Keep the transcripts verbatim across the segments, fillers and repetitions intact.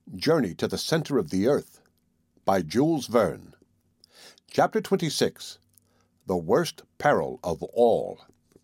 Journey to the Center of the Earth by Jules Verne. Chapter twenty-six. The Worst Peril of All.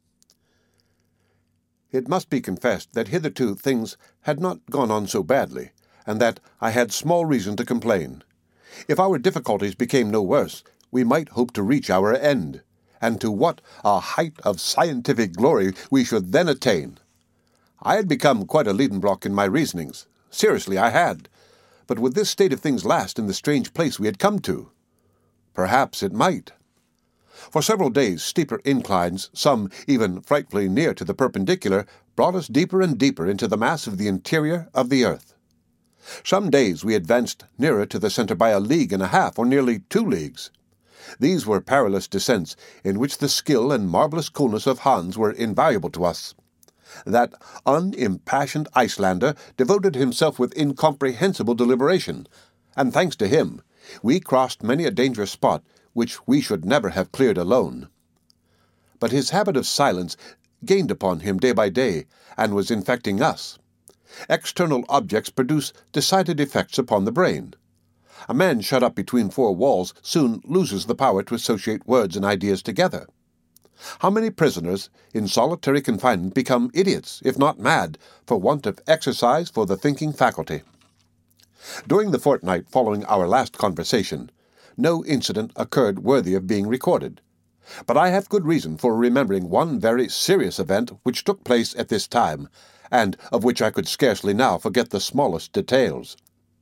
It must be confessed that hitherto things had not gone on so badly, and that I had small reason to complain. If our difficulties became no worse, we might hope to reach our end, and to what a height of scientific glory we should then attain. I had become quite a Liedenbrock in my reasonings. Seriously, I had. But would this state of things last in the strange place we had come to? Perhaps it might. For several days, steeper inclines, some even frightfully near to the perpendicular, brought us deeper and deeper into the mass of the interior of the earth. Some days we advanced nearer to the center by a league and a half, or nearly two leagues. These were perilous descents, in which the skill and marvelous coolness of Hans were invaluable to us. That unimpassioned Icelander devoted himself with incomprehensible deliberation, and thanks to him, we crossed many a dangerous spot which we should never have cleared alone. But his habit of silence gained upon him day by day, and was infecting us. External objects produce decided effects upon the brain. A man shut up between four walls soon loses the power to associate words and ideas together. How many prisoners in solitary confinement become idiots, if not mad, for want of exercise for the thinking faculty? During the fortnight following our last conversation, no incident occurred worthy of being recorded. But I have good reason for remembering one very serious event which took place at this time, and of which I could scarcely now forget the smallest details.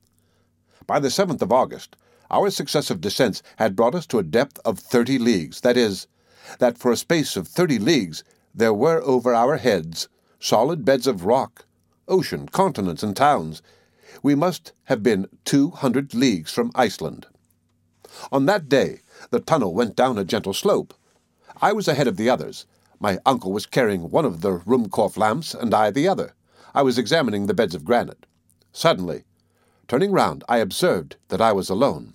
By the seventh of August, our successive descents had brought us to a depth of thirty leagues, that is, that for a space of thirty leagues there were over our heads solid beds of rock, ocean, continents, and towns. We must have been two hundred leagues from Iceland. On that day the tunnel went down a gentle slope. I was ahead of the others. My uncle was carrying one of the Ruhmkorff lamps, and I the other. I was examining the beds of granite. Suddenly, turning round, I observed that I was alone.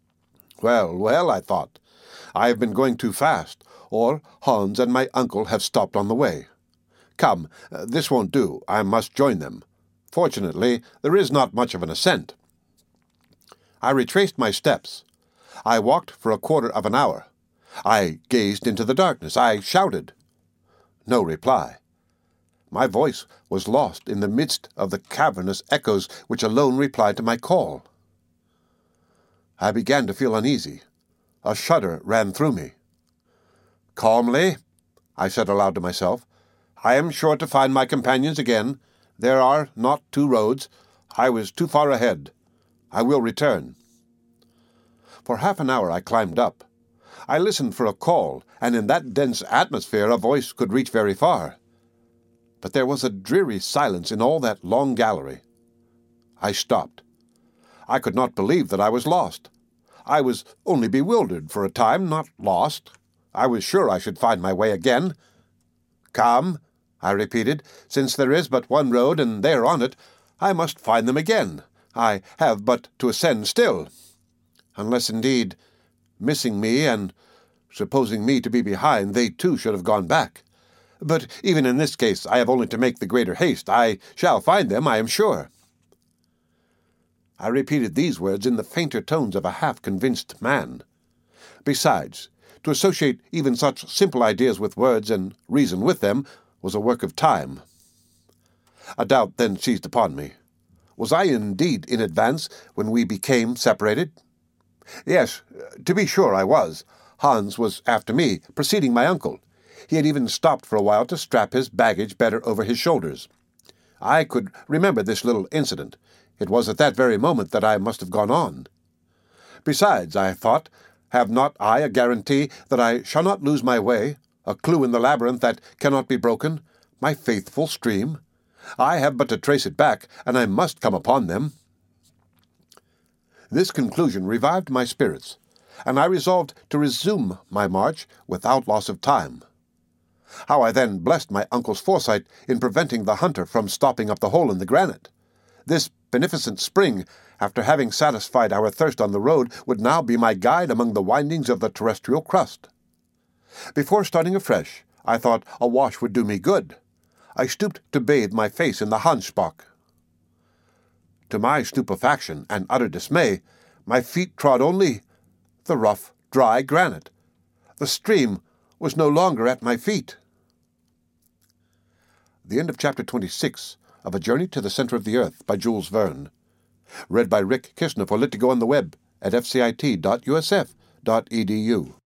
Well, well, I thought, I have been going too fast, or Hans and my uncle have stopped on the way. Come, uh, this won't do. I must join them. Fortunately, there is not much of an ascent. I retraced my steps. I walked for a quarter of an hour. I gazed into the darkness. I shouted. No reply. My voice was lost in the midst of the cavernous echoes which alone replied to my call. I began to feel uneasy. A shudder ran through me. Calmly, I said aloud to myself, I am sure to find my companions again. There are not two roads. I was too far ahead. I will return. For half an hour I climbed up. I listened for a call, and in that dense atmosphere a voice could reach very far. But there was a dreary silence in all that long gallery. I stopped. I could not believe that I was lost. I was only bewildered for a time, not lost. I was sure I should find my way again. Come, I repeated, since there is but one road, and they are on it, I must find them again. I have but to ascend still. Unless, indeed, missing me, and supposing me to be behind, they too should have gone back. But even in this case I have only to make the greater haste. I shall find them, I am sure. I repeated these words in the fainter tones of a half-convinced man. Besides, to associate even such simple ideas with words and reason with them was a work of time. A doubt then seized upon me. Was I indeed in advance when we became separated? Yes, to be sure I was. Hans was after me, preceding my uncle. He had even stopped for a while to strap his baggage better over his shoulders. I could remember this little incident. It was at that very moment that I must have gone on. Besides, I thought, have not I a guarantee that I shall not lose my way, a clue in the labyrinth that cannot be broken, my faithful stream? I have but to trace it back, and I must come upon them. This conclusion revived my spirits, and I resolved to resume my march without loss of time. How I then blessed my uncle's foresight in preventing the hunter from stopping up the hole in the granite. This beneficent spring, after having satisfied our thirst on the road, would now be my guide among the windings of the terrestrial crust. Before starting afresh, I thought a wash would do me good. I stooped to bathe my face in the Hansbach. To my stupefaction and utter dismay, my feet trod only the rough, dry granite. The stream was no longer at my feet. The end of chapter twenty-six of A Journey to the Center of the Earth by Jules Verne. Read by Rick Kishner for Lit to Go on the web at f c i t dot u s f dot e d u.